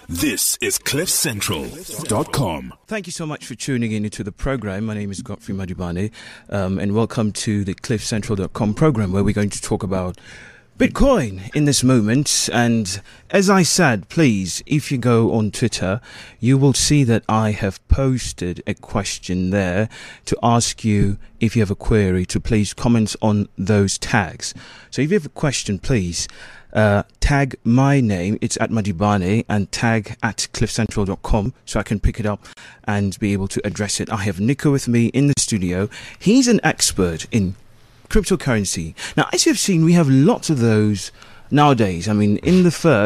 This is CliffCentral.com. Thank you so much for tuning in into the program. My name is Godfrey Madibane, and welcome to the CliffCentral.com program, where we're going to talk about Bitcoin in this moment. And as I said, please, if you go on Twitter, you will see that I have posted a question there to ask you, if you have a query, to please comment on those tags. So if you have a question, please tag my name, it's at Madibane, and tag at cliffcentral.com so I can pick it up and be able to address it. I have Nico with me in the studio. He's an expert in cryptocurrency. Now, as you've seen, we have lots of those nowadays. I mean, in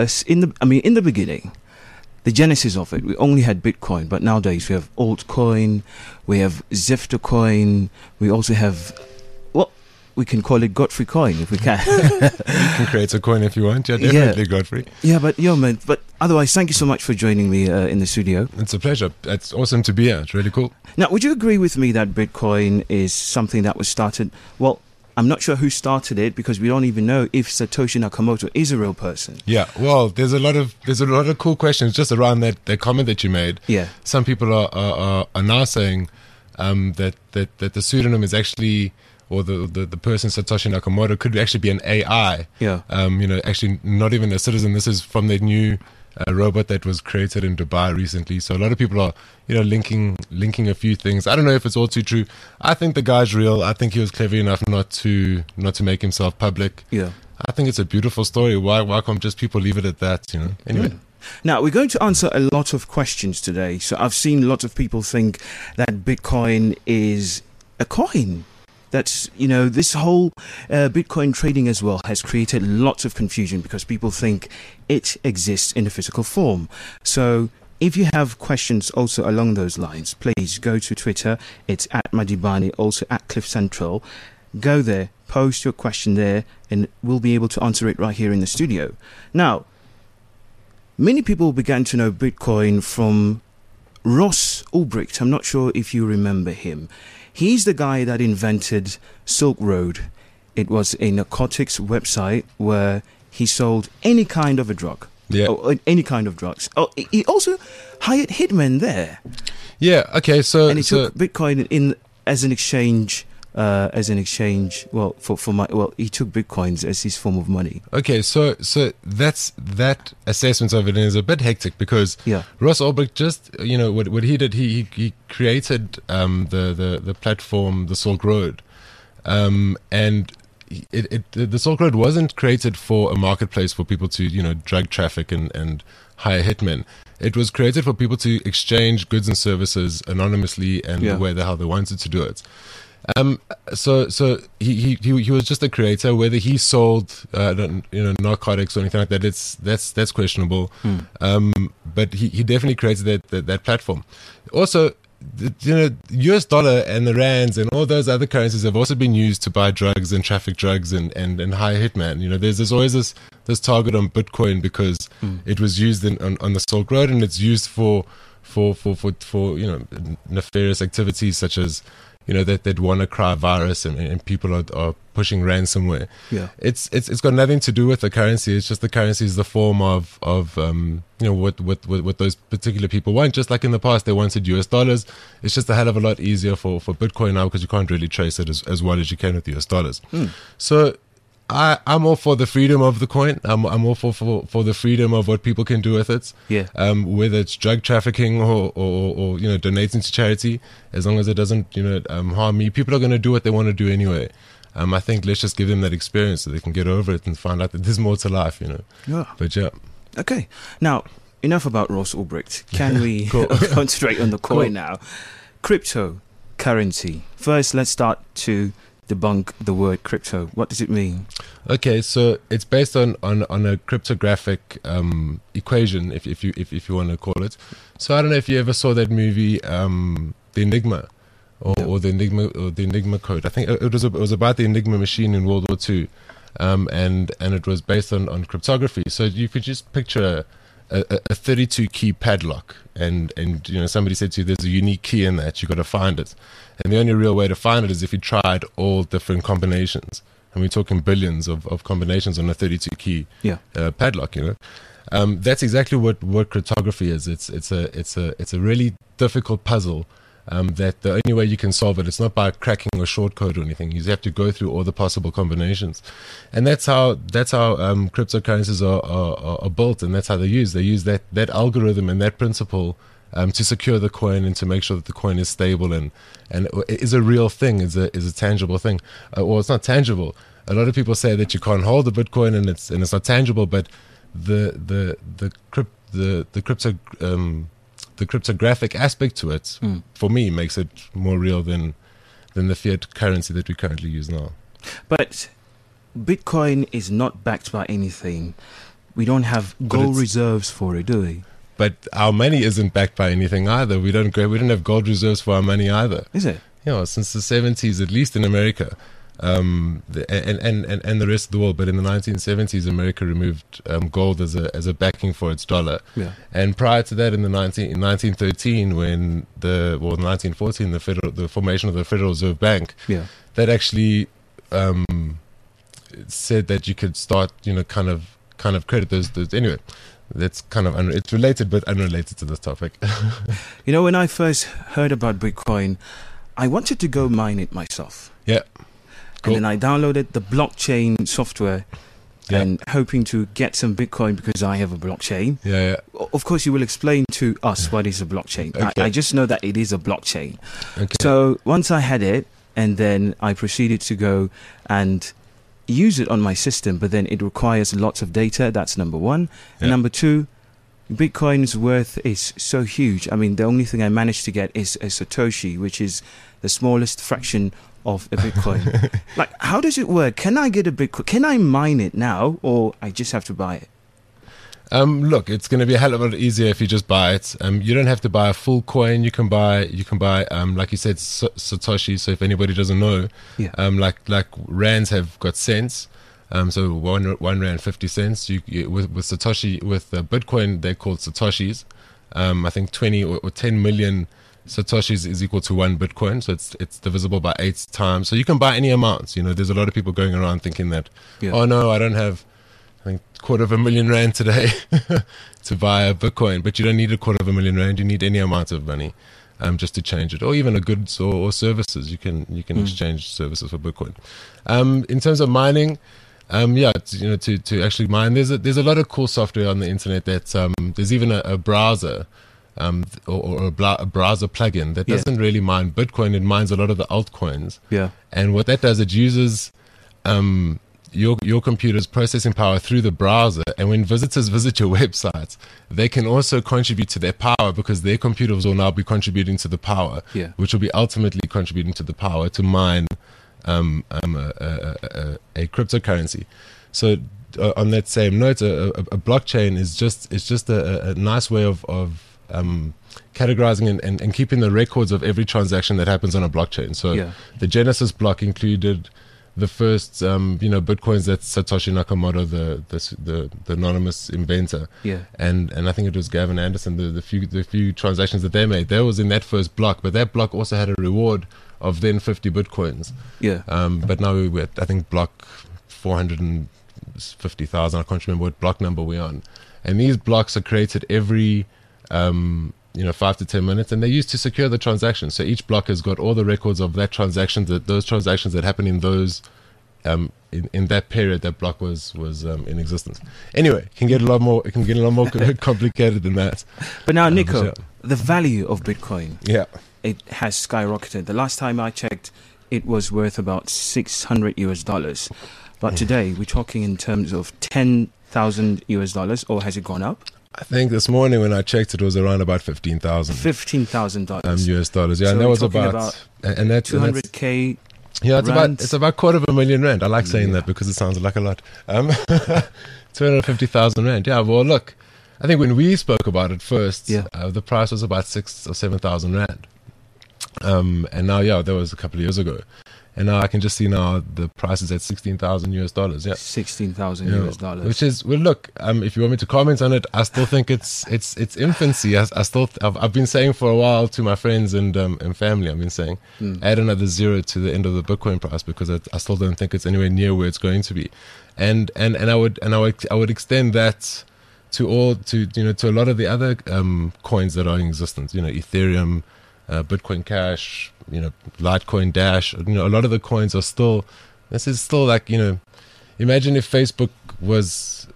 the beginning, the genesis of it, we only had Bitcoin, but nowadays we have altcoin, we have Zifter coin, we also have, well, we can call it Godfrey coin if we can. You can create a coin if you want. Yeah, definitely, Godfrey. Yeah, but man. But otherwise, thank you so much for joining me in the studio. It's a pleasure. It's awesome to be here. It's really cool. Now, would you agree with me that Bitcoin is something that was started? Well, I'm not sure who started it, because we don't even know if Satoshi Nakamoto is a real person. Yeah, well, there's a lot of cool questions just around that comment that you made. Yeah, some people are now saying that the pseudonym is actually, or the person Satoshi Nakamoto could actually be an AI. Yeah. Actually not even a citizen. This is from the new robot that was created in Dubai recently. So a lot of people are, linking a few things. I don't know if it's all too true. I think the guy's real. I think he was clever enough not to make himself public. Yeah. I think it's a beautiful story. Why can't just people leave it at that? Anyway. Now, we're going to answer a lot of questions today. So I've seen lots of people think that Bitcoin is a coin. That's, this whole Bitcoin trading as well has created lots of confusion, because people think it exists in a physical form. So if you have questions also along those lines, please go to Twitter. It's at Madibane, also at Cliff Central. Go there, post your question there, and we'll be able to answer it right here in the studio. Now, many people began to know Bitcoin from Ross Ulbricht. I'm not sure if you remember him. He's the guy that invented Silk Road. It was a narcotics website where he sold any kind of a drug. Yeah. Or any kind of drugs. Oh, he also hired hitmen there. Yeah, okay, so... And he took Bitcoin in as an exchange... he took Bitcoins as his form of money. Okay, so that assessment of it is a bit hectic, because Ross Ulbricht just, what he did, he created the platform, the Silk Road, and the Silk Road wasn't created for a marketplace for people to drug traffic and hire hitmen. It was created for people to exchange goods and services anonymously and the way how they wanted to do it. So he was just a creator. Whether he sold narcotics or anything like that, that's questionable. But he definitely created that platform. Also, the US dollar and the rands and all those other currencies have also been used to buy drugs and traffic drugs and hire hitmen. There's always this target on Bitcoin, because it was used on the Silk Road, and it's used for nefarious activities such as that WannaCry virus, and people are pushing ransomware. Yeah, it's got nothing to do with the currency. It's just the currency is the form of what those particular people want. Just like in the past they wanted US dollars, it's just a hell of a lot easier for Bitcoin now, because you can't really trace it as well as you can with US dollars. So I'm all for the freedom of the coin. I'm all for the freedom of what people can do with it. Yeah. Whether it's drug trafficking or donating to charity, as long as it doesn't harm me, people are going to do what they want to do anyway. I think let's just give them that experience so they can get over it and find out that there's more to life. Yeah. But yeah. Okay. Now, enough about Ross Ulbricht. Can we concentrate on the coin now? Cryptocurrency. First, let's start to debunk the word crypto. What does it mean? Okay, so it's based on a cryptographic equation, if you want to call it. So I don't know if you ever saw that movie, The Enigma, or the Enigma Code. I think it was about the Enigma machine in World War II, and it was based on cryptography. So you could just picture a 32 key padlock, and somebody said to you, there's a unique key in that, you got to find it, and the only real way to find it is if you tried all different combinations, and we're talking billions of combinations on a 32 key padlock. That's exactly what cryptography is. It's a really difficult puzzle. That the only way you can solve it, it's not by cracking a short code or anything. You have to go through all the possible combinations, and that's how cryptocurrencies are built, and that's how they're used. They use that algorithm and that principle to secure the coin and to make sure that the coin is stable and is a real thing, is a tangible thing. Well, it's not tangible. A lot of people say that you can't hold a Bitcoin and it's not tangible, but the cryptographic aspect to it, for me, makes it more real than the fiat currency that we currently use now. But Bitcoin is not backed by anything. We don't have gold reserves for it, do we? But our money isn't backed by anything either. We don't have gold reserves for our money either. Is it? Since the 70s, at least in America, and the rest of the world. But in the 1970s, America removed gold as a backing for its dollar. Yeah. And prior to that, in 1913, when 1914, the formation of the Federal Reserve Bank, that actually said that you could start, kind of credit those. Anyway, that's kind of it's related but unrelated to this topic. When I first heard about Bitcoin, I wanted to go mine it myself. Yeah. Cool. And then I downloaded the blockchain software and hoping to get some Bitcoin because I have a blockchain. Yeah. Of course, you will explain to us what is a blockchain. Okay. I just know that it is a blockchain. Okay. So once I had it, and then I proceeded to go and use it on my system, but then it requires lots of data. That's number one. And number two, Bitcoin's worth is so huge. I mean, the only thing I managed to get is a Satoshi, which is the smallest fraction of a Bitcoin. Like, how does it work? Can I get a Bitcoin? Can I mine it now, or I just have to buy it? Look, it's going to be a hell of a lot easier if you just buy it. You don't have to buy a full coin. You can buy, like you said, Satoshi. So if anybody doesn't know, like rands have got cents. So one rand 50 cents. You with Satoshi, with Bitcoin, they're called Satoshis. I think 20 or 10 million Satoshis is equal to 1 Bitcoin, so it's divisible by 8 times. So you can buy any amounts. There's a lot of people going around thinking that, oh no, I don't have, I think, $250,000 today to buy a Bitcoin. But you don't need $250,000. You need any amount of money just to change it, or even a goods or services. You can exchange services for Bitcoin. In terms of mining, to actually mine, there's a lot of cool software on the internet that there's even a browser. Or a browser plugin that doesn't really mine Bitcoin. It mines a lot of the altcoins. Yeah. And what that does, it uses your computer's processing power through the browser. And when visitors visit your website, they can also contribute to their power because their computers will now be contributing to the power, which will be ultimately contributing to the power to mine a cryptocurrency. So on that same note, a blockchain is just a nice way of categorizing and keeping the records of every transaction that happens on a blockchain. So the Genesis block included the first Bitcoins that Satoshi Nakamoto, the anonymous inventor, and I think it was Gavin Anderson, the few transactions that they made, that was in that first block. But that block also had a reward of then 50 Bitcoins. But now we're at, I think, block 450,000. I can't remember what block number we're on. And these blocks are created every 5 to 10 minutes, and they're used to secure the transaction. So each block has got all the records of that transaction, those transactions that happened in those in that period that block was in existence. Anyway, it can get a lot more complicated than that. But now, Nico, the value of Bitcoin, it has skyrocketed. The last time I checked, it was worth about $600. But today we're talking in terms of $10,000, or has it gone up? I think this morning when I checked, it was around about $15,000. $15,000 US dollars. Yeah, so and that was about and that's 200K. Yeah, it's about $250,000. I like saying that because it sounds like a lot. 250,000 rand. Yeah, well, look, I think when we spoke about it first, the price was about 6,000 or 7,000 rand. And now, that was a couple of years ago. And now I can just see now the price is at $16,000 US. Yeah, $16,000 US. Which is, well, look, if you want me to comment on it, I still think it's infancy. I've been saying for a while to my friends and family, I've been saying, add another zero to the end of the Bitcoin price because I still don't think it's anywhere near where it's going to be. And I would extend that to a lot of the other coins that are in existence. Ethereum, Bitcoin Cash, Litecoin Dash. A lot of the coins are still. This is still like imagine if Facebook was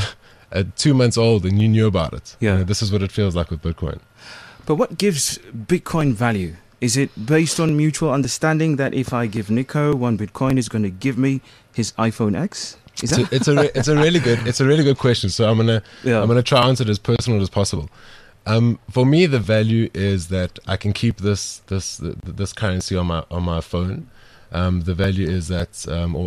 2 months old and you knew about it. Yeah. This is what it feels like with Bitcoin. But what gives Bitcoin value? Is it based on mutual understanding that if I give Nico 1 Bitcoin, he's going to give me his iPhone X? Is that? It's a really good question. So I'm gonna try to answer it as personal as possible. For me, the value is that I can keep this currency on my phone. The value is that,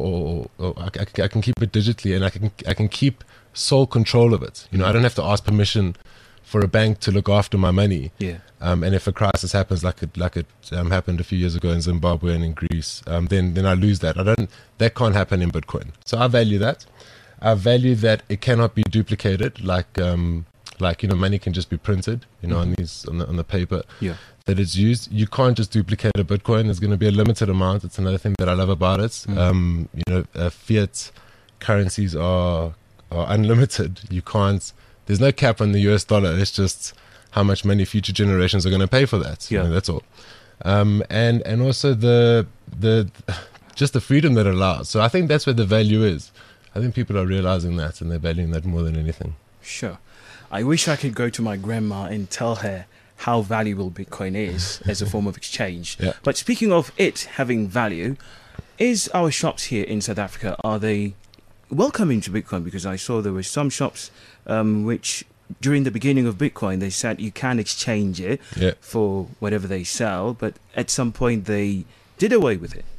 I can keep it digitally, and I can keep sole control of it. I don't have to ask permission for a bank to look after my money. Yeah. And if a crisis happens, like it happened a few years ago in Zimbabwe and in Greece, then I lose that. That can't happen in Bitcoin. So I value that. I value that it cannot be duplicated. Like money can just be printed. on the paper. Yeah. That it's used. You can't just duplicate a Bitcoin. There's going to be a limited amount. It's another thing that I love about it. Fiat currencies are unlimited. You can't. There's no cap on the US dollar. It's just how much money future generations are going to pay for that. Yeah. That's all. And also the just the freedom that it allows. So I think that's where the value is. I think people are realizing that, and they're valuing that more than anything. Sure. I wish I could go to my grandma and tell her how valuable Bitcoin is as a form of exchange. Yeah. But speaking of it having value, is our shops here in South Africa, are they welcoming to Bitcoin? Because I saw there were some shops which during the beginning of Bitcoin, they said you can exchange it for whatever they sell, but at some point they did away with it.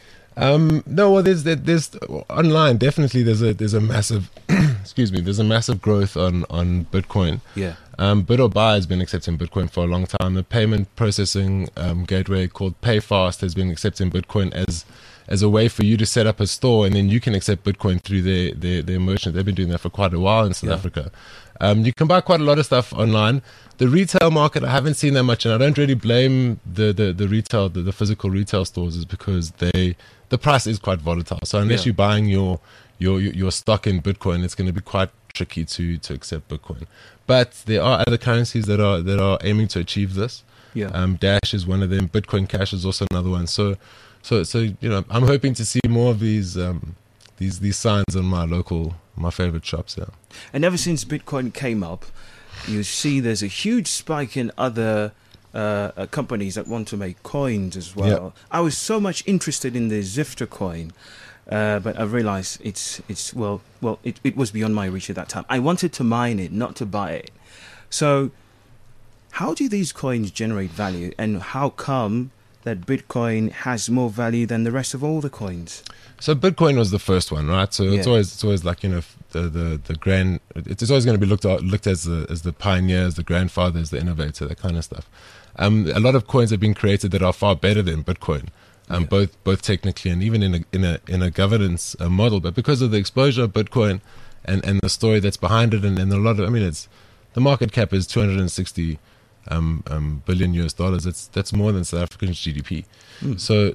No, well, there's online definitely there's a massive excuse me, there's a massive growth on Bitcoin. Yeah. Bit or Buy has been accepting Bitcoin for a long time. The payment processing gateway called PayFast has been accepting Bitcoin as a way for you to set up a store, and then you can accept Bitcoin through their merchant. They've been doing that for quite a while in South Africa. You can buy quite a lot of stuff online. The retail market, I haven't seen that much, and I don't really blame the retail, the physical retail stores, is because the price is quite volatile. So unless you're buying your stock in Bitcoin, it's going to be quite tricky to accept Bitcoin. But there are other currencies that are aiming to achieve this. Yeah. Dash is one of them. Bitcoin Cash is also another one. So I'm hoping to see more of these signs on my favorite shops. Yeah. And ever since Bitcoin came up, you see there's a huge spike in other companies that want to make coins as well. Yeah. I was so much interested in the Zifter coin, but I realized it was beyond my reach at that time. I wanted to mine it, not to buy it. So how do these coins generate value, and how come that Bitcoin has more value than the rest of all the coins? So Bitcoin was the first one, right? So it's always like, the grand. It's always going to be looked as the pioneers, the grandfathers, the innovator, that kind of stuff. A lot of coins have been created that are far better than Bitcoin, both technically and even in a governance model. But because of the exposure of Bitcoin and the story that's behind it, and a lot of, it's the market cap is $260 billion US. That's more than South Africa's GDP. So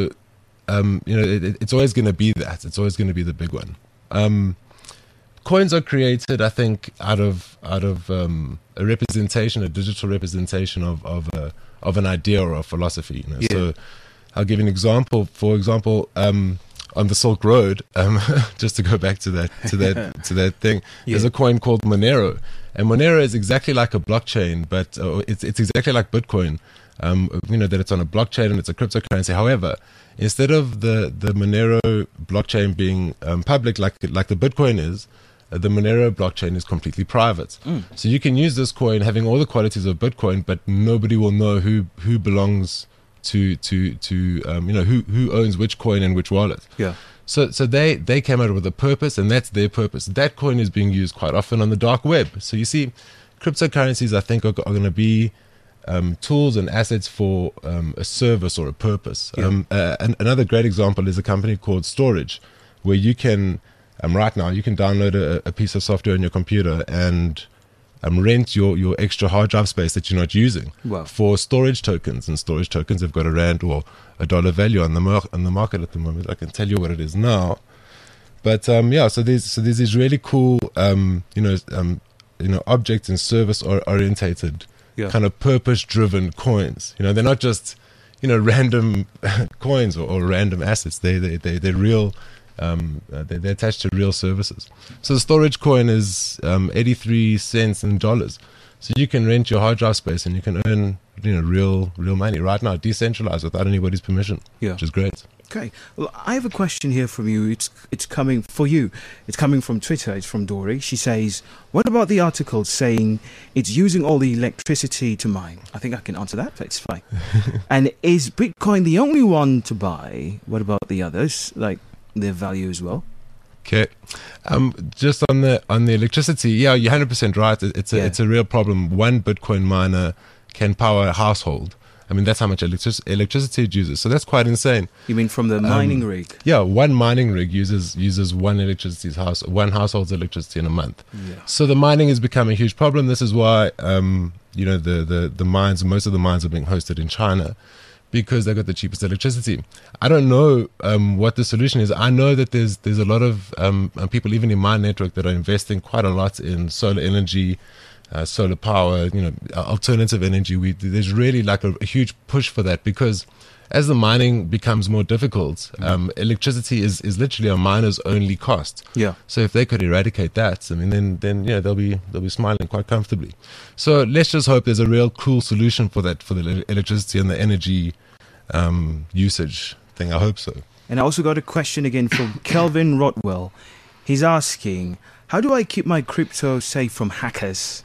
it's always going to be that. It's always going to be the big one. Coins are created, I think, out of a representation, a digital representation of an idea or a philosophy. So I'll give you an example. For example, on the Silk Road, just to go back to that thing, there's a coin called Monero, and Monero is exactly like a blockchain, but it's exactly like Bitcoin. That it's on a blockchain and it's a cryptocurrency. However, instead of the Monero blockchain being public like the Bitcoin is, the Monero blockchain is completely private. So you can use this coin having all the qualities of Bitcoin, but nobody will know who belongs to who owns which coin and which wallet. Yeah. So they came out with a purpose, and that's their purpose. That coin is being used quite often on the dark web. So you see, cryptocurrencies, I think, are going to be tools and assets for a service or a purpose. Another great example is a company called Storage, where you can right now you can download a piece of software on your computer and rent your extra hard drive space that you're not using for storage tokens. And storage tokens have got a rand or $1 value on the market at the moment. I can tell you what it is now. But so there's these really cool object and service orientated, Yeah. kind of purpose driven coins. They're not just random coins or random assets. They're real. They're attached to real services. So the storage coin is 83 cents in dollars. So you can rent your hard drive space and you can earn real money right now, decentralized without anybody's permission. Yeah. Which is great. Okay. Well, I have a question here from you. It's coming for you. It's coming from Twitter. It's from Dory. She says, "What about the article saying it's using all the electricity to mine?" I think I can answer that. That's fine. And is Bitcoin the only one to buy? What about the others? Like their value as well? Okay, just on the electricity, yeah, you're 100% right. It's a real problem. One Bitcoin miner can power a household. I mean, that's how much electricity it uses. So that's quite insane. You mean from the mining rig? Yeah, one mining rig uses one household's electricity in a month. Yeah. So the mining has become a huge problem. This is why the mines, most of the mines are being hosted in China, because they've got the cheapest electricity. I don't know what the solution is. I know that there's a lot of people, even in my network, that are investing quite a lot in solar energy, solar power, alternative energy. There's really like a huge push for that, because as the mining becomes more difficult, electricity is literally a miner's only cost. Yeah. So if they could eradicate that, I mean, then they'll be smiling quite comfortably. So let's just hope there's a real cool solution for that, for the electricity and the energy usage thing. I hope so. And I also got a question again from Kelvin Rodwell. He's asking, how do I keep my crypto safe from hackers?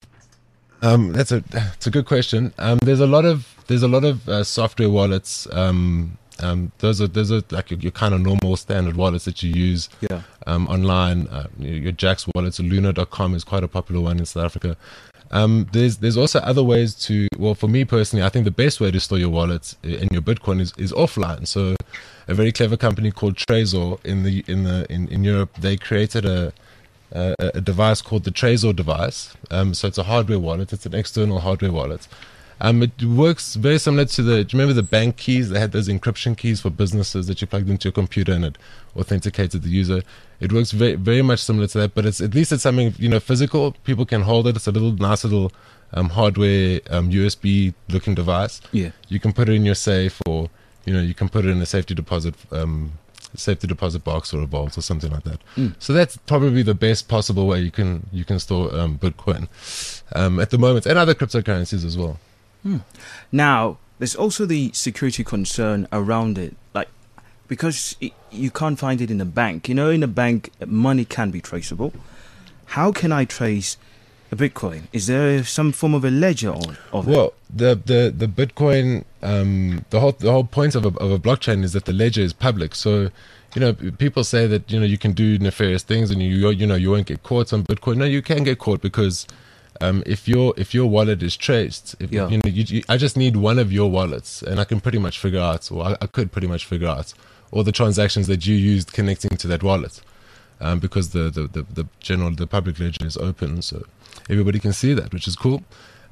That's a good question. There's a lot of software wallets. Those are like your kind of normal standard wallets that you use online. Your Jax wallets, Luna.com is quite a popular one in South Africa. There's also other ways to. Well, for me personally, I think the best way to store your wallets and your Bitcoin is offline. So, a very clever company called Trezor in Europe, they created a device called the Trezor device. So it's a hardware wallet. It's an external hardware wallet. It works very similar to do you remember the bank keys? They had those encryption keys for businesses that you plugged into your computer and it authenticated the user. It works very, very much similar to that, but at least it's something physical. People can hold it. It's a nice little hardware USB looking device. Yeah, you can put it in your safe, or you can put it in a safety deposit box or a vault or something like that. So that's probably the best possible way you can store Bitcoin at the moment, and other cryptocurrencies as well. Now, there's also the security concern around it, like because you can't find it in a bank. In a bank, money can be traceable. How can I trace a Bitcoin? Is there some form of a ledger of it? Well, the Bitcoin, the whole point of a blockchain is that the ledger is public. So, people say that you can do nefarious things and you won't get caught on Bitcoin. No, you can get caught, because if your wallet is traced, I just need one of your wallets, and I can pretty much figure out, or I could pretty much figure out all the transactions that you used connecting to that wallet, because the public ledger is open, so everybody can see that, which is cool.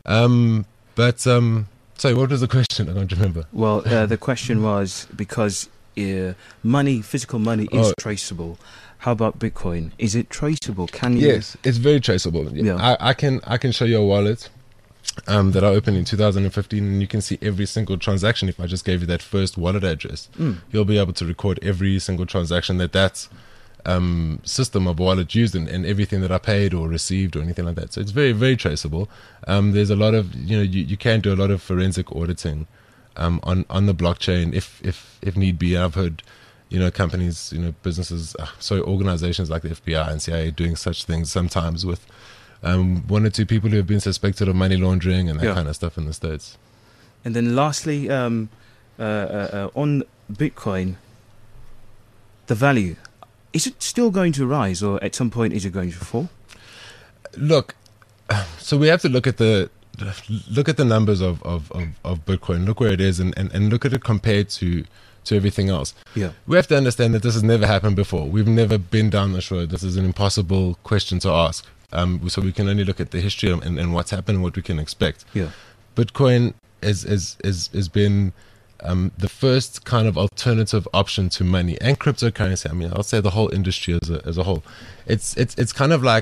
Sorry, what was the question? I don't remember. Well, the question was, because physical money is traceable. How about Bitcoin? Is it traceable? Can you? Yes, it's very traceable. Yeah. I can show you a wallet that I opened in 2015, and you can see every single transaction. If I just gave you that first wallet address, you'll be able to record every single transaction that system of wallet used, and everything that I paid or received or anything like that. So it's very, very traceable. There's a lot of you can do a lot of forensic auditing on the blockchain if need be. I've heard companies, businesses, organizations like the FBI and CIA doing such things sometimes with one or two people who have been suspected of money laundering and that kind of stuff in the States. And then lastly, on Bitcoin, the value, is it still going to rise, or at some point is it going to fall? Look, so we have to look at the numbers of Bitcoin, look where it is, and look at it compared to everything else. Yeah, we have to understand that this has never happened before. We've never been down this road. This is an impossible question to ask. So we can only look at the history and what's happened and what we can expect. Yeah, Bitcoin has been the first kind of alternative option to money and cryptocurrency. I mean, I'll say the whole industry as a whole. It's kind of like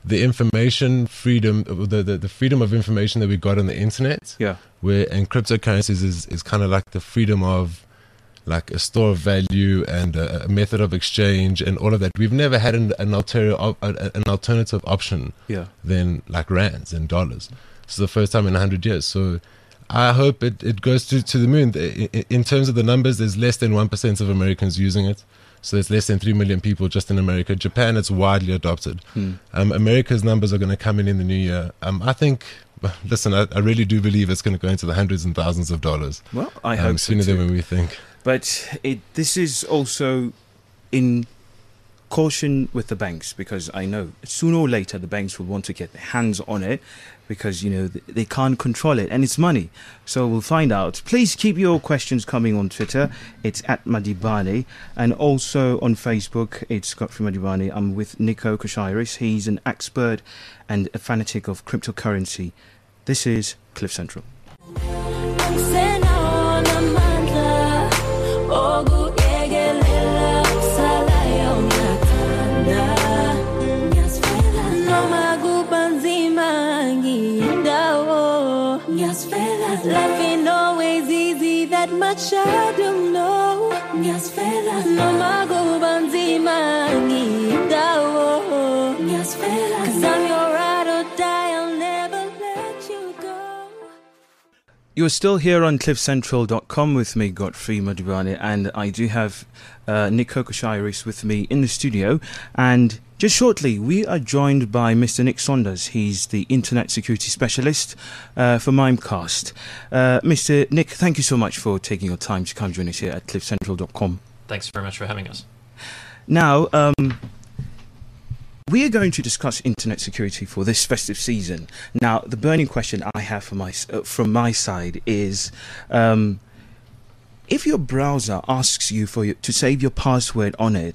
the information freedom, the freedom of information that we got on the internet, and cryptocurrencies is kind of like the freedom of like a store of value and a method of exchange and all of that. We've never had an alternative option than like rands and dollars. This is the first time in 100 years. So I hope it goes to the moon. In terms of the numbers, there's less than 1% of Americans using it. So there's less than 3 million people just in America. Japan, it's widely adopted. America's numbers are going to come in the new year. I think, listen, I really do believe it's going to go into the hundreds and thousands of dollars. Well, I hope so sooner too. than we think. But this is also in caution with the banks, because I know sooner or later the banks will want to get their hands on it, because they can't control it and it's money. So we'll find out. Please keep your questions coming on Twitter. It's at Madibane, and also on Facebook it's Godfrey Madibane. I'm with Nico Koshiris. He's an expert and a fanatic of cryptocurrency. This is Cliff Central. Life ain't always easy, that much I don't know. No mago banzima ngidao. Cause I'm your ride or die, I'll never let you go. You're still here on cliffcentral.com with me, Godfrey Madibane, and I do have Nico Koshiris with me in the studio. And just shortly, we are joined by Mr. Nick Saunders. He's the Internet Security Specialist for Mimecast. Mr. Nick, thank you so much for taking your time to come join us here at cliffcentral.com. Thanks very much for having us. Now, we are going to discuss internet security for this festive season. Now, the burning question I have from my side is, if your browser asks you to save your password on it,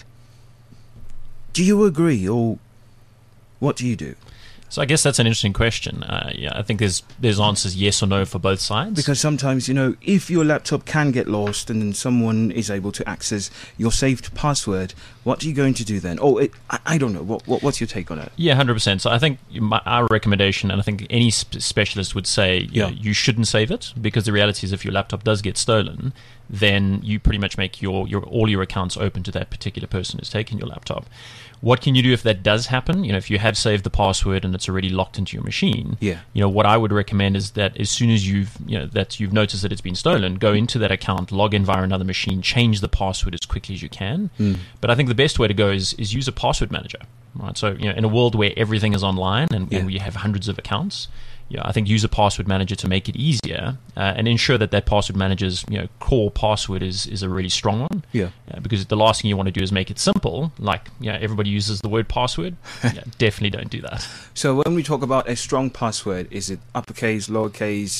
do you agree, or what do you do? So I guess that's an interesting question. I think there's answers yes or no for both sides. Because sometimes, if your laptop can get lost and then someone is able to access your saved password, what are you going to do then? I don't know. What's your take on it? Yeah, 100%. So I think our recommendation, and I think any specialist would say, you shouldn't save it, because the reality is if your laptop does get stolen, then you pretty much make all your accounts open to that particular person who's taken your laptop. What can you do if that does happen? If you have saved the password and it's already locked into your machine, what I would recommend is that as soon as you've noticed that it's been stolen, go into that account, log in via another machine, change the password as quickly as you can. But I think the best way to go is use a password manager, right? So in a world where everything is online and we have hundreds of accounts, I think use a password manager to make it easier and ensure that password manager's core password is a really strong one. Because the last thing you want to do is make it simple. Like everybody uses the word password. Definitely don't do that. So when we talk about a strong password, is it uppercase, lowercase,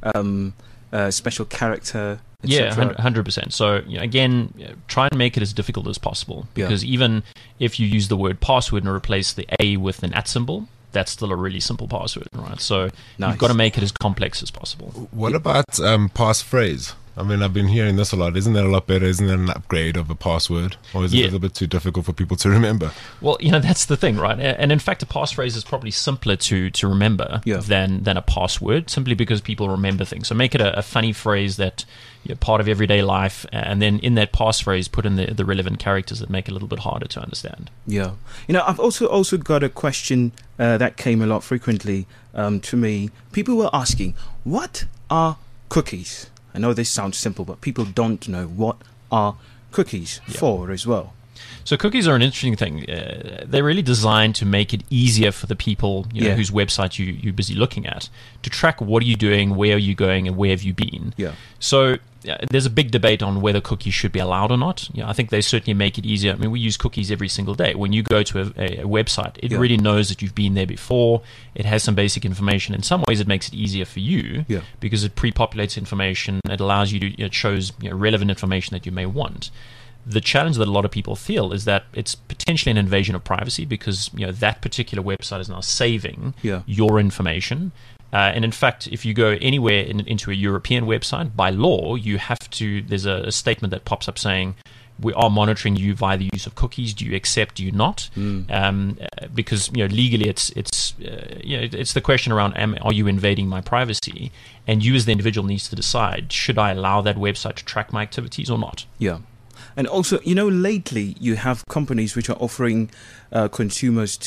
special character? Yeah, 100%. So again, try and make it as difficult as possible, because even if you use the word password and replace the A with an @ symbol, that's still a really simple password, right? So you've got to make it as complex as possible. What about passphrase? I mean, I've been hearing this a lot. Isn't that a lot better? Isn't that an upgrade of a password? Or is it a little bit too difficult for people to remember? Well, that's the thing, right? And in fact, a passphrase is probably simpler to remember than a password, simply because people remember things. So make it a funny phrase that part of everyday life, and then in that passphrase, put in the relevant characters that make it a little bit harder to understand. Yeah. I've also got a question that came a lot frequently to me. People were asking, what are cookies? I know this sounds simple, but people don't know what are cookies for as well. So cookies are an interesting thing. They're really designed to make it easier for the people whose website you're busy looking at to track what are you doing, where are you going, and where have you been. So there's a big debate on whether cookies should be allowed or not. I think they certainly make it easier. I mean, we use cookies every single day. When you go to a website, it really knows that you've been there before. It has some basic information. In some ways, it makes it easier for you because it pre-populates information. It allows you to, it shows relevant information that you may want. The challenge that a lot of people feel is that it's potentially an invasion of privacy, because that particular website is now saving your information. And in fact, if you go anywhere into a European website, by law, you have to. There's a statement that pops up saying we are monitoring you via the use of cookies. Do you accept? Do you not? Because legally, it's the question around: are you invading my privacy? And you, as the individual, needs to decide: should I allow that website to track my activities or not? Yeah. And also, lately you have companies which are offering consumers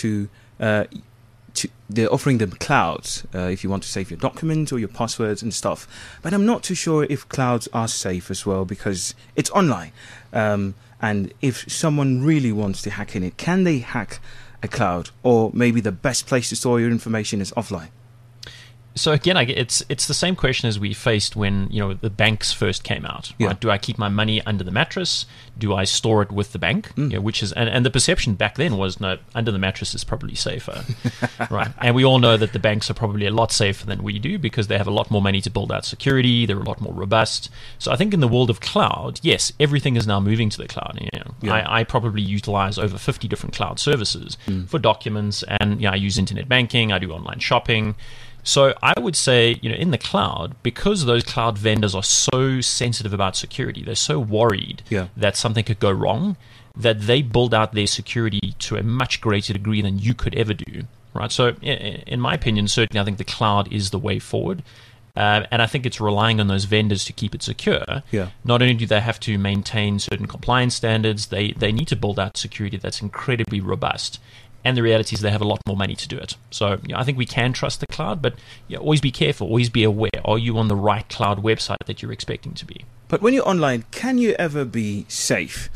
they're offering them clouds if you want to save your documents or your passwords and stuff. But I'm not too sure if clouds are safe as well, because it's online. And if someone really wants to hack in it, can they hack a cloud? Or maybe the best place to store your information is offline? So again, it's the same question as we faced when the banks first came out. Right? Yeah. Do I keep my money under the mattress? Do I store it with the bank? Which is and the perception back then was no, under the mattress is probably safer, right? And we all know that the banks are probably a lot safer than we do because they have a lot more money to build out security. They're a lot more robust. So I think in the world of cloud, yes, everything is now moving to the cloud. I probably utilize over 50 different cloud services for documents, and I use internet banking. I do online shopping. So I would say, in the cloud, because those cloud vendors are so sensitive about security, they're so worried that something could go wrong, that they build out their security to a much greater degree than you could ever do, right? So in my opinion, certainly I think the cloud is the way forward. And I think it's relying on those vendors to keep it secure. Yeah. Not only do they have to maintain certain compliance standards, they need to build out security that's incredibly robust. And the reality is they have a lot more money to do it. So I think we can trust the cloud, but always be careful, always be aware. Are you on the right cloud website that you're expecting to be? But when you're online, can you ever be safe?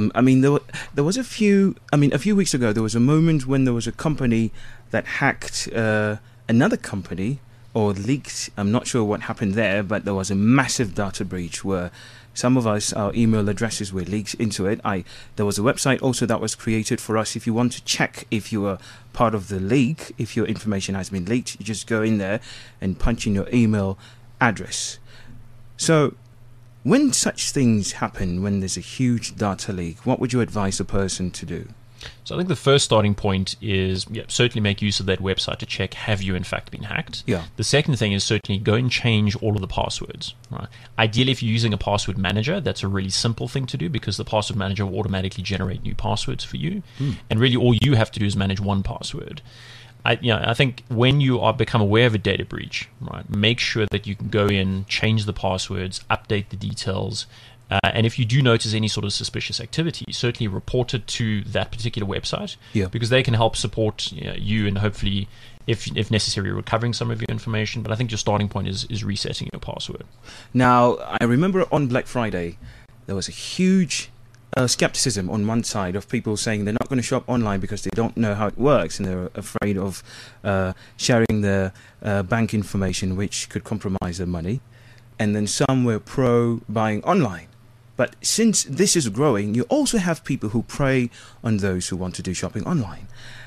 There was a few weeks ago, there was a moment when there was a company that hacked another company or leaked. I'm not sure what happened there, but there was a massive data breach where some of us, our email addresses were leaked into it. There was a website also that was created for us. If you want to check if you are part of the leak, if your information has been leaked, you just go in there and punch in your email address. So when such things happen, when there's a huge data leak, what would you advise a person to do? So I think the first starting point is certainly make use of that website to check, have you in fact been hacked? Yeah. The second thing is certainly go and change all of the passwords. Right? Ideally, if you're using a password manager, that's a really simple thing to do because the password manager will automatically generate new passwords for you. And really all you have to do is manage one password. I think when you become aware of a data breach, right, make sure that you can go in, change the passwords, update the details. And if you do notice any sort of suspicious activity, certainly report it to that particular website because they can help support you and hopefully, if necessary, recovering some of your information. But I think your starting point is resetting your password. Now, I remember on Black Friday, there was a huge skepticism on one side of people saying they're not going to shop online because they don't know how it works and they're afraid of sharing their bank information, which could compromise their money. And then some were pro buying online. But since this is growing, you also have people who prey on those who want to do shopping online.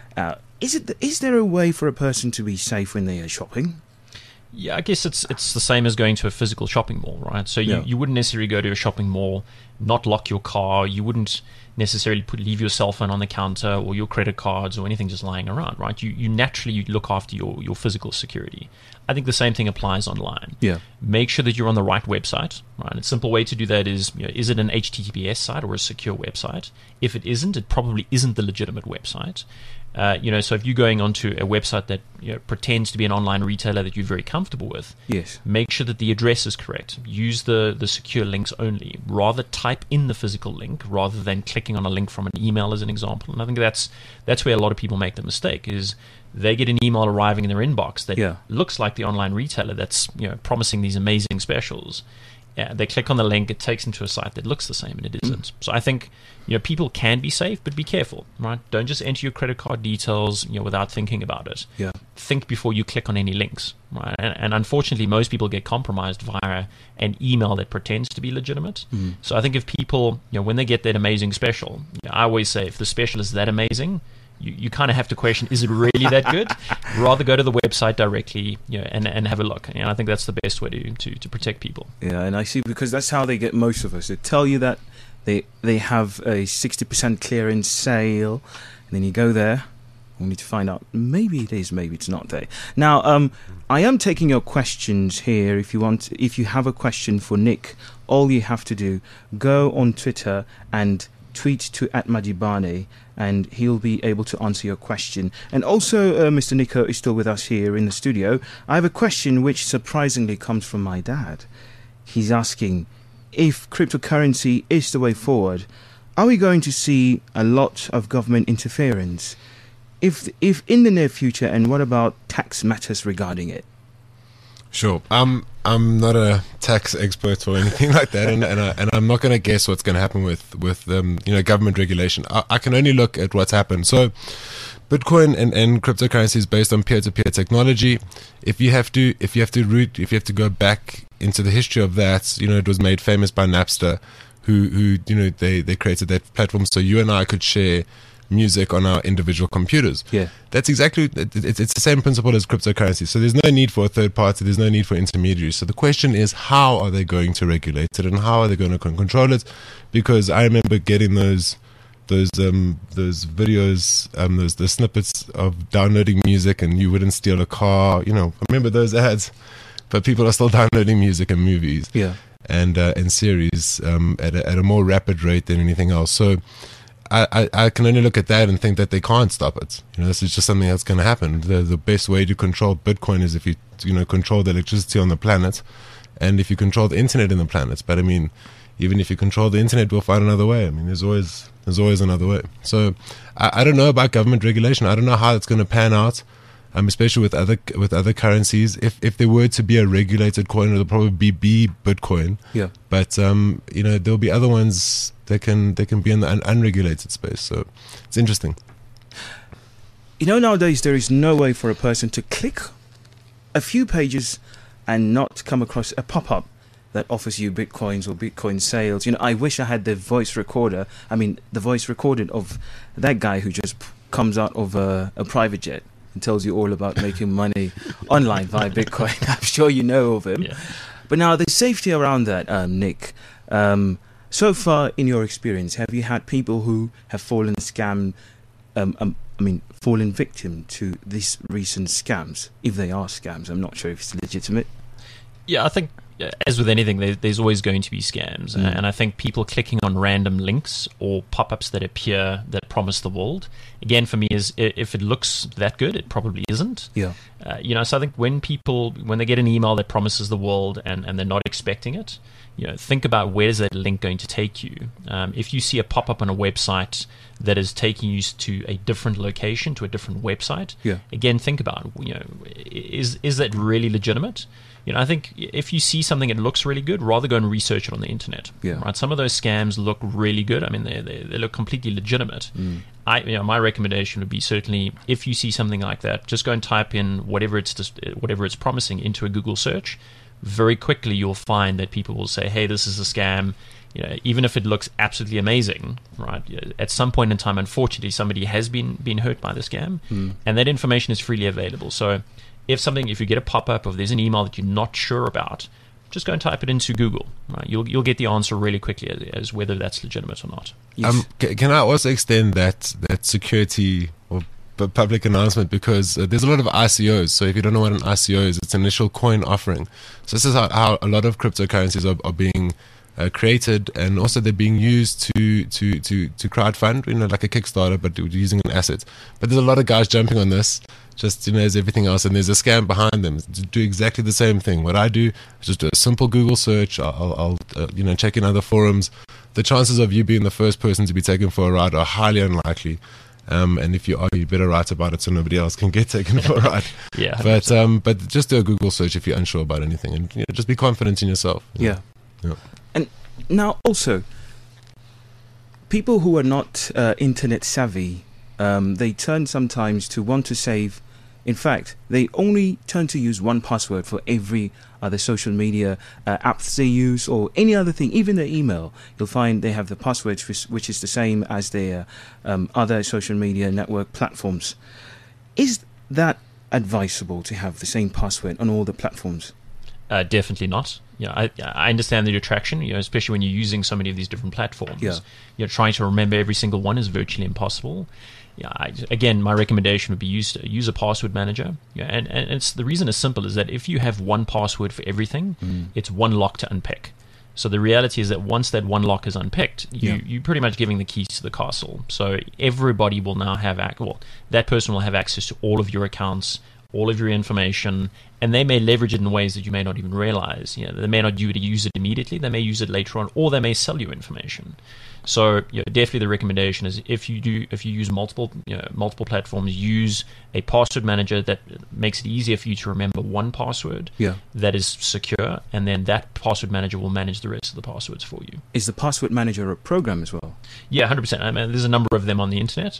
Is there a way for a person to be safe when they are shopping? Yeah, I guess it's the same as going to a physical shopping mall, right? So you wouldn't necessarily go to a shopping mall, not lock your car. You wouldn't necessarily leave your cell phone on the counter or your credit cards or anything just lying around, right? You naturally look after your physical security. I think the same thing applies online. Yeah. Make sure that you're on the right website, right? A simple way to do that is it an HTTPS site or a secure website? If it isn't, it probably isn't the legitimate website. So if you're going onto a website that pretends to be an online retailer that you're very comfortable with, make sure that the address is correct. Use the secure links only. Rather type in the physical link rather than clicking on a link from an email, as an example. And I think that's where a lot of people make the mistake is they get an email arriving in their inbox that looks like the online retailer that's promising these amazing specials. They click on the link, it takes them to a site that looks the same, and it isn't. So I think people can be safe, but be careful, right? Don't just enter your credit card details without thinking about it. Think before you click on any links, right? And unfortunately, most people get compromised via an email that pretends to be legitimate. So I think if people, when they get that amazing special, I always say if the special is that amazing, you kind of have to question, is it really that good? Rather go to the website directly and have a look. And I think that's the best way to protect people. Yeah, and I see, because that's how they get most of us. They tell you that they have a 60% clearance sale, and then you go there, We need to find out. Maybe it is, maybe it's not there. Now, I am taking your questions here. If you have a question for Nick, all you have to do, go on Twitter and tweet to @Madibane, and he'll be able to answer your question. And also, Mr. Nico is still with us here in the studio. I have a question which surprisingly comes from my dad. He's asking, if cryptocurrency is the way forward, are we going to see a lot of government interference? If in the near future, and what about tax matters regarding it? Sure. I'm not a tax expert or anything like that, and I'm not going to guess what's going to happen with government regulation. I can only look at what's happened. So, Bitcoin and cryptocurrency is based on peer-to-peer technology. If you have to go back into the history of that, it was made famous by Napster, who they created that platform so you and I could share music on our individual computers. Yeah, that's exactly it's the same principle as cryptocurrency. So there's no need for a third party, there's no need for intermediaries. So the question is, how are they going to regulate it, and how are they going to control it? Because I remember getting those videos, the snippets of downloading music, and you wouldn't steal a car. I remember those ads, but people are still downloading music and movies, and series at a more rapid rate than anything else. So I can only look at that and think that they can't stop it. This is just something that's going to happen. The best way to control Bitcoin is if you control the electricity on the planet, and if you control the internet in the planet. But I mean, even if you control the internet, we'll find another way. I mean, there's always another way. So I don't know about government regulation. I don't know how it's going to pan out, especially with other currencies. If there were to be a regulated coin, it'll probably be Bitcoin. Yeah. But there'll be other ones that can be in the unregulated space. So it's interesting. Nowadays there is no way for a person to click a few pages and not come across a pop-up that offers you Bitcoins or Bitcoin sales. I wish I had the voice recorder. I mean, the voice recorded of that guy who just comes out of a private jet and tells you all about making money online via Bitcoin. I'm sure you know of him. Yeah. But now the safety around that, Nick. So far, in your experience, have you had people who have fallen fallen victim to these recent scams? If they are scams, I'm not sure if it's legitimate. Yeah, I think, as with anything, there's always going to be scams. And I think people clicking on random links or pop-ups that appear that promise the world, again, for me, is if it looks that good, it probably isn't. Yeah. So I think when they get an email that promises the world and they're not expecting it, think about where is that link going to take you. If you see a pop-up on a website that is taking you to a different location, to a different website, again, think about, is that really legitimate? I think if you see something that looks really good, rather go and research it on the internet. Yeah. Right? Some of those scams look really good. I mean, they look completely legitimate. My recommendation would be, certainly, if you see something like that, just go and type in whatever it's promising into a Google search. Very quickly, you'll find that people will say, "Hey, this is a scam." Even if it looks absolutely amazing, right? At some point in time, unfortunately, somebody has been hurt by the scam, and that information is freely available. So, if you get a pop-up, or if there's an email that you're not sure about, just go and type it into Google. Right? You'll get the answer really quickly as whether that's legitimate or not. Yes. Can I also extend that security or public announcement, because there's a lot of ICOs. So if you don't know what an ICO is, it's initial coin offering. So this is how a lot of cryptocurrencies are being created, and also they're being used to crowdfund, like a Kickstarter, but using an asset. But there's a lot of guys jumping on this, just as everything else, and there's a scam behind them to do exactly the same thing. What I do is just do a simple Google search. I'll check in other forums. The chances of you being the first person to be taken for a ride are highly unlikely. And if you are, you better write about it so nobody else can get taken for a ride. Yeah. But just do a Google search if you're unsure about anything, and just be confident in yourself. Yeah. And now also, people who are not internet savvy, they turn sometimes to want to save. In fact, they only turn to use one password for every other social media apps they use, or any other thing, even their email. You'll find they have the password which is the same as their other social media network platforms. Is that advisable to have the same password on all the platforms? Definitely not. I understand the attraction, especially when you're using so many of these different platforms. Yeah. Trying to remember every single one is virtually impossible. again, my recommendation would be use a password manager. Yeah, and it's the reason is simple, is that if you have one password for everything, it's one lock to unpick. So the reality is that once that one lock is unpicked, you're pretty much giving the keys to the castle. So everybody will now have that person will have access to all of your accounts, all of your information, and they may leverage it in ways that you may not even realize. They may not use it immediately, they may use it later on, or they may sell you information. So definitely the recommendation is if you use multiple platforms, use a password manager that makes it easier for you to remember one password that is secure, and then that password manager will manage the rest of the passwords for you. Is the password manager a program as well? Yeah, 100%. I mean, there's a number of them on the internet.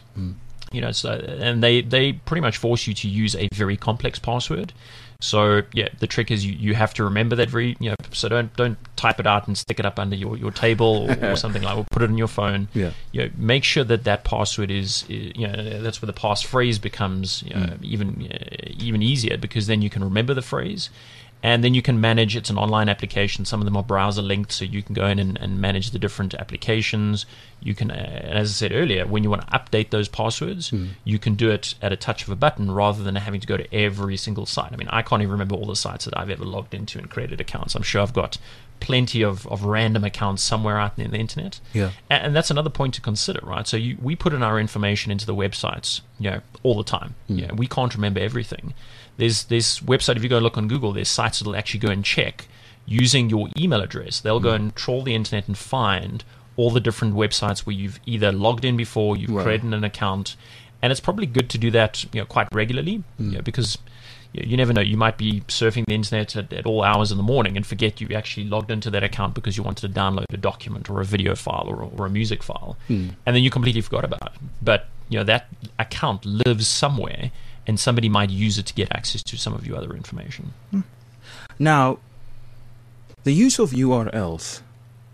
And they pretty much force you to use a very complex password. So the trick is you have to remember that so don't type it out and stick it up under your table or something like, or put it in your phone. Make sure that password is that's where the passphrase becomes even easier, because then you can remember the phrase. And then you can manage, it's an online application. Some of them are browser linked, so you can go in and manage the different applications. You can, as I said earlier, when you want to update those passwords, you can do it at a touch of a button rather than having to go to every single site. I mean, I can't even remember all the sites that I've ever logged into and created accounts. I'm sure I've got plenty of random accounts somewhere out in the internet. And that's another point to consider, right? So we put in our information into the websites, all the time. We can't remember everything. There's this website, if you go look on Google, there's sites that will actually go and check using your email address. They'll go and trawl the internet and find all the different websites where you've either logged in before, you've created an account, and it's probably good to do that quite regularly, because you never know. You might be surfing the internet at all hours in the morning and forget you actually logged into that account because you wanted to download a document or a video file or a music file, and then you completely forgot about it. But that account lives somewhere, and somebody might use it to get access to some of your other information. Now, the use of URLs.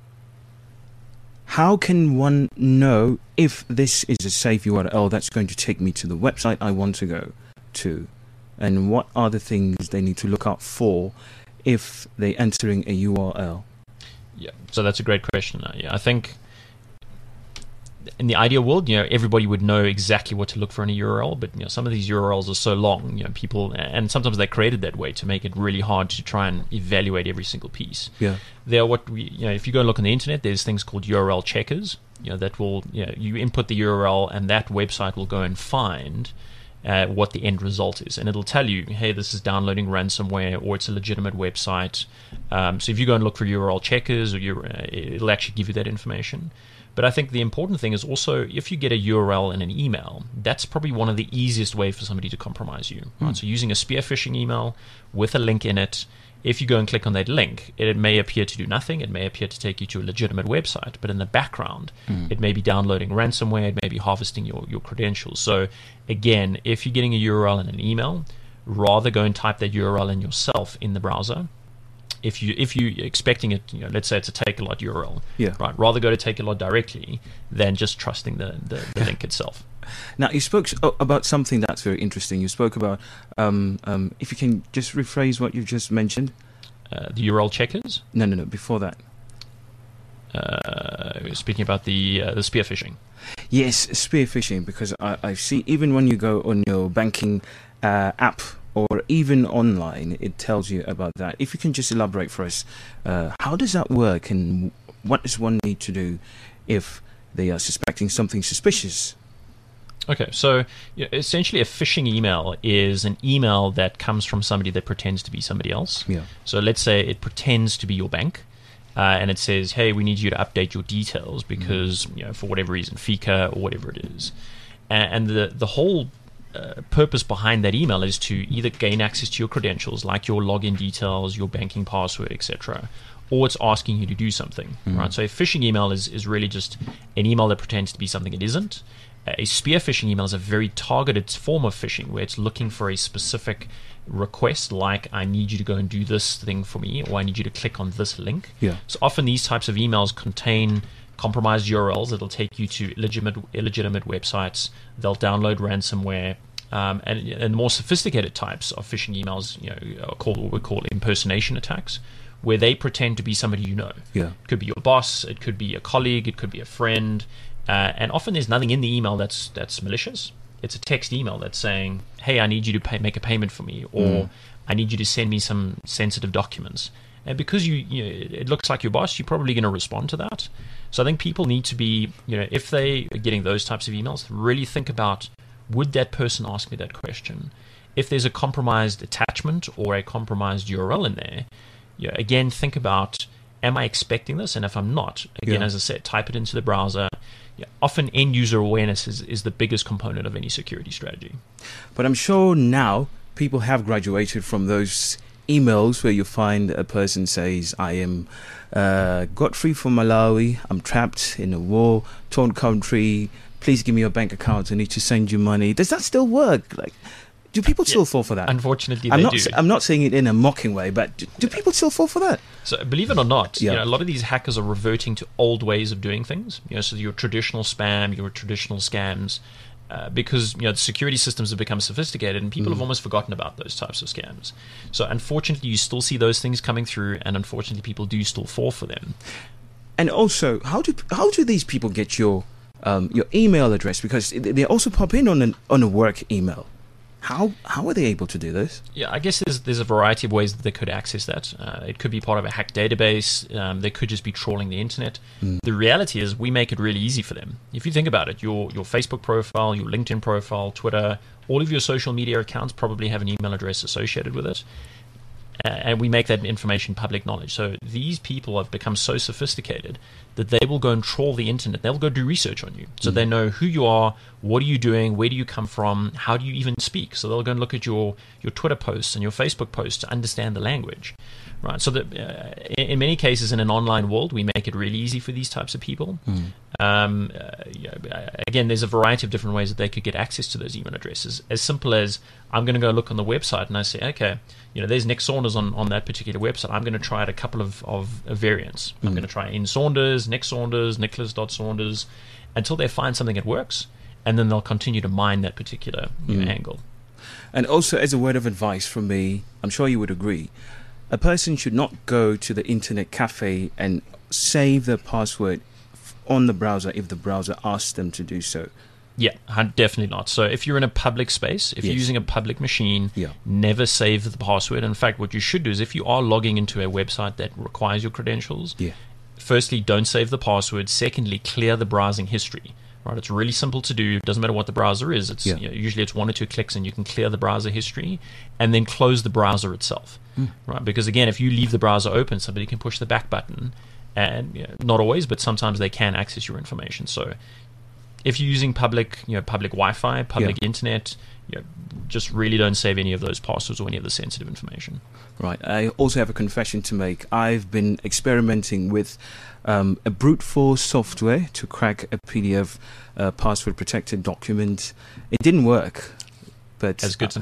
How can one know if this is a safe URL that's going to take me to the website I want to go to? And what are the things they need to look out for if they're entering a URL? Yeah, so that's a great question. I think in the ideal world, everybody would know exactly what to look for in a URL, but some of these URLs are so long, people, and sometimes they're created that way to make it really hard to try and evaluate every single piece. There are if you go and look on the internet, there's things called URL checkers. That will, you input the URL, and that website will go and find what the end result is, and it'll tell you, hey, this is downloading ransomware, or it's a legitimate website. So if you go and look for URL checkers, it'll actually give you that information. But I think the important thing is also, if you get a URL in an email, that's probably one of the easiest ways for somebody to compromise you. Right? So using a spear phishing email with a link in it, if you go and click on that link, it may appear to do nothing. It may appear to take you to a legitimate website, but in the background, it may be downloading ransomware. It may be harvesting your credentials. So again, if you're getting a URL in an email, rather go and type that URL in yourself in the browser. If you're expecting it, let's say it's a Takealot URL, right? Rather go to Takealot directly than just trusting the link itself. Now, you spoke about something that's very interesting. You spoke about, if you can just rephrase what you just mentioned. The URL checkers? No, before that. Speaking about the spear phishing. Yes, spear phishing, because I see even when you go on your banking app, or even online, it tells you about that. If you can just elaborate for us, how does that work, and what does one need to do if they are suspecting something suspicious? Okay, so essentially a phishing email is an email that comes from somebody that pretends to be somebody else. So let's say it pretends to be your bank, and it says, hey, we need you to update your details because, for whatever reason, FICA or whatever it is. And the whole purpose behind that email is to either gain access to your credentials, like your login details, your banking password, etc., or it's asking you to do something, right? So a phishing email is really just an email that pretends to be something it isn't. A spear phishing email is a very targeted form of phishing where it's looking for a specific request, like I need you to go and do this thing for me, or I need you to click on this link. So often these types of emails contain compromised URLs that'll take you to illegitimate websites. They'll download ransomware, and more sophisticated types of phishing emails, are called what we call impersonation attacks, where they pretend to be somebody you know. It could be your boss, it could be a colleague, it could be a friend, And often there's nothing in the email that's malicious. It's a text email that's saying, hey, I need you to make a payment for me, or I need you to send me some sensitive documents. And because it looks like your boss, you're probably going to respond to that. So I think people need to be, if they are getting those types of emails, really think about, would that person ask me that question? If there's a compromised attachment or a compromised URL in there, again, think about, am I expecting this? And if I'm not, again, as I said, type it into the browser. Often end user awareness is the biggest component of any security strategy. But I'm sure now people have graduated from those emails where you find a person says, I am Godfrey from Malawi, I'm trapped in a war-torn country, please give me your bank account, I need to send you money. Does that still work? Like, do people still fall for that? Unfortunately, they do. I'm not saying it in a mocking way, but do people still fall for that? So, believe it or not, a lot of these hackers are reverting to old ways of doing things. So your traditional spam, your traditional scams, because the security systems have become sophisticated, and people have almost forgotten about those types of scams. So, unfortunately, you still see those things coming through, and unfortunately, people do still fall for them. And also, how do these people get your email address? Because they also pop in on a work email. How are they able to do this? Yeah, I guess there's a variety of ways that they could access that. It could be part of a hacked database. They could just be trawling the internet. The reality is we make it really easy for them. If you think about it, your Facebook profile, your LinkedIn profile, Twitter, all of your social media accounts probably have an email address associated with it. And we make that information public knowledge. So these people have become so sophisticated that they will go and trawl the internet. They'll go do research on you. So they know who you are, what are you doing, where do you come from, how do you even speak. So they'll go and look at your Twitter posts and your Facebook posts to understand the language. Right. So that in many cases in an online world, we make it really easy for these types of people. Again, there's a variety of different ways that they could get access to those email addresses. As simple as, I'm going to go look on the website and I say, okay, there's Nick Saunders on that particular website. I'm going to try out a couple of variants. I'm going to try in Saunders, Nick Saunders, Nicholas.Saunders, until they find something that works, and then they'll continue to mine that particular angle. And also, as a word of advice from me, I'm sure you would agree, a person should not go to the internet cafe and save their password on the browser if the browser asks them to do so. Yeah, definitely not. So if you're in a public space, if you're using a public machine, never save the password. In fact, what you should do is, if you are logging into a website that requires your credentials, firstly, don't save the password. Secondly, clear the browsing history. Right, it's really simple to do. It doesn't matter what the browser is. It's usually it's 1 or 2 clicks, and you can clear the browser history, and then close the browser itself. Right, because again, if you leave the browser open, somebody can push the back button, and not always, but sometimes they can access your information. So if you're using public Wi-Fi, public internet, just really don't save any of those passwords or any of the sensitive information. Right. I also have a confession to make. I've been experimenting with a brute force software to crack a PDF password protected document. It didn't work. But that's good to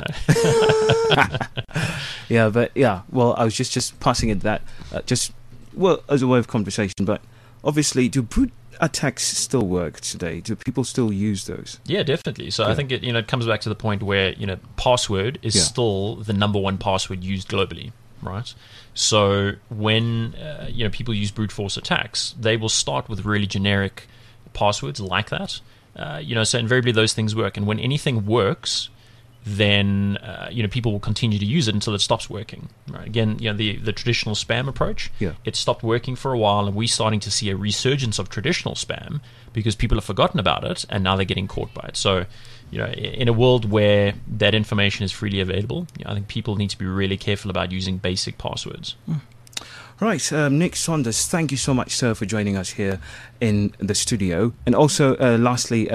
know. Well, I was just passing it that as a way of conversation. But obviously, do brute attacks still work today? Do people still use those? Yeah, definitely. So I think it comes back to the point where password is still the number one password used globally, right? So when people use brute force attacks, they will start with really generic passwords like that. So invariably those things work, and when anything works, then people will continue to use it until it stops working. Right? Again, the traditional spam approach, it stopped working for a while, and we're starting to see a resurgence of traditional spam because people have forgotten about it, and now they're getting caught by it. So, in a world where that information is freely available, I think people need to be really careful about using basic passwords. Right, Nick Saunders, thank you so much, sir, for joining us here in the studio. And also, lastly,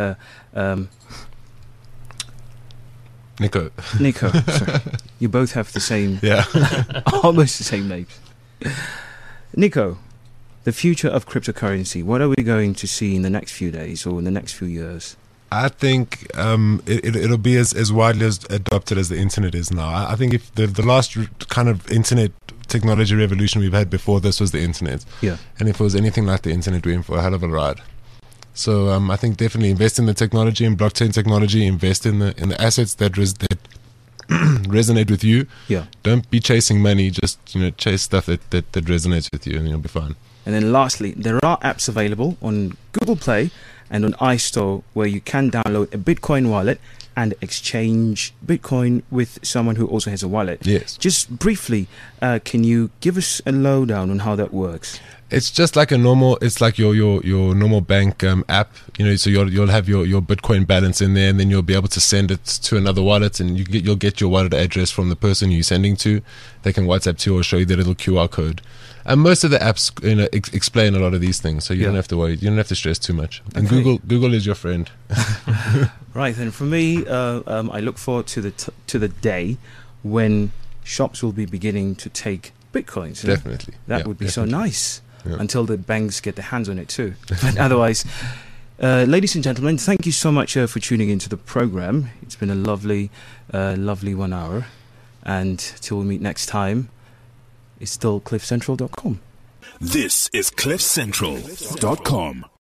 Nico, sorry. You both have the same, almost the same names. Nico, the future of cryptocurrency, what are we going to see in the next few days or in the next few years? I think it'll be as widely adopted as the internet is now. I think if the last kind of internet technology revolution we've had before this was the internet. And if it was anything like the internet, we're in for a hell of a ride. So I think definitely invest in the technology, in blockchain technology, invest in the assets that resonate with you. Don't be chasing money, just chase stuff that resonates with you, and you'll be fine. And then lastly, there are apps available on Google Play and on iStore, where you can download a Bitcoin wallet and exchange Bitcoin with someone who also has a wallet. Yes. Just briefly, can you give us a lowdown on how that works? It's just like it's like your normal bank app, so you'll have your Bitcoin balance in there, and then you'll be able to send it to another wallet, and you'll get your wallet address from the person you're sending to. They can WhatsApp to you or show you the little QR code. And most of the apps explain a lot of these things, so you don't have to worry, you don't have to stress too much. And Okay. Google is your friend. Right, and for me, I look forward to the day when shops will be beginning to take Bitcoins. Definitely. That would be definitely. so nice. Yeah. Until the banks get their hands on it too. But otherwise, ladies and gentlemen, thank you so much for tuning into the program. It's been a lovely 1 hour. And till we meet next time, it's still cliffcentral.com. This is CliffCentral.com.